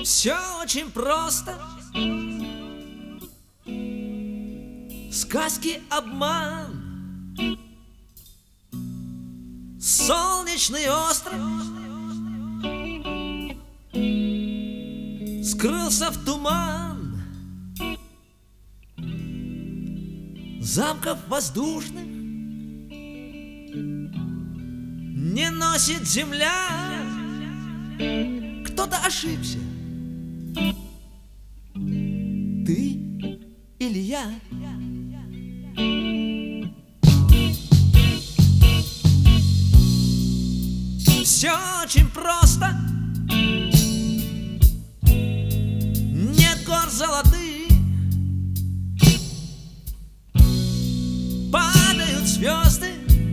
Все очень просто. Сказки обман. Солнечный остров скрылся в туман. Замков воздушных не носит земля. Кто-то ошибся. Ты или я? Все очень просто. Нет гор золотых, падают звезды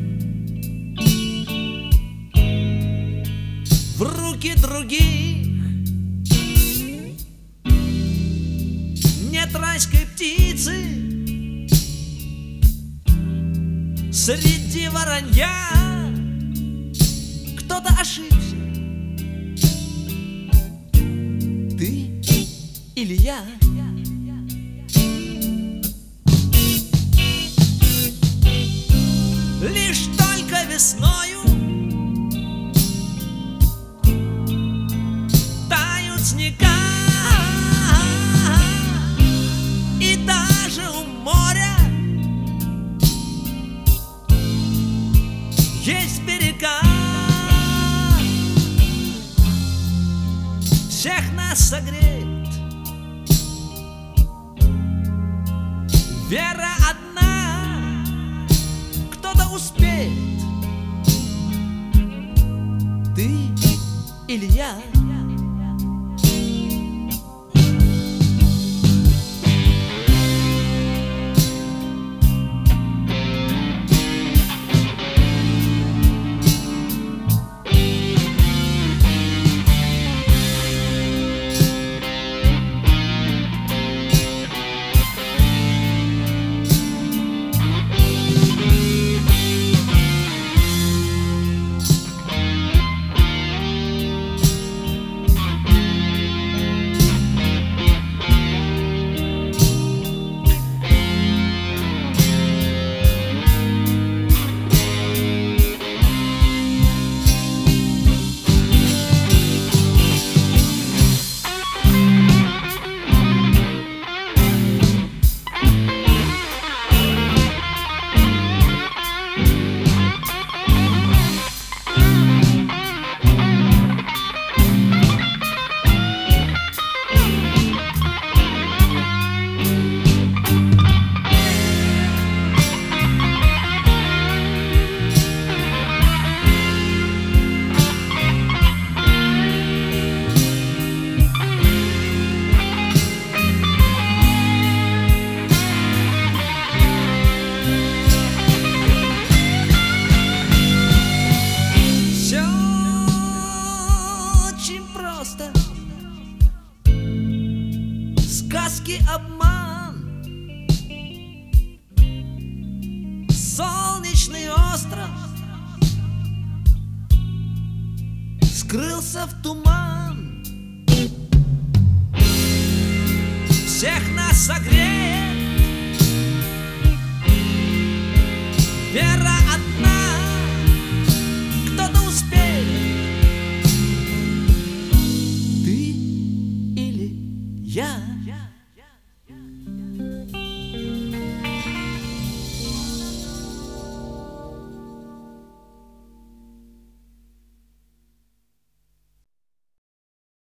в руки других. Нет райской птицы среди воронья. Кто-то ошибся. Ты или я? Лишь только весною тают снега, и даже у моря есть берега. Всех нас согреет вера одна. Кто-то успеет. Ты или я? Сказки обман. Солнечный остров скрылся в туман. Всех нас согрел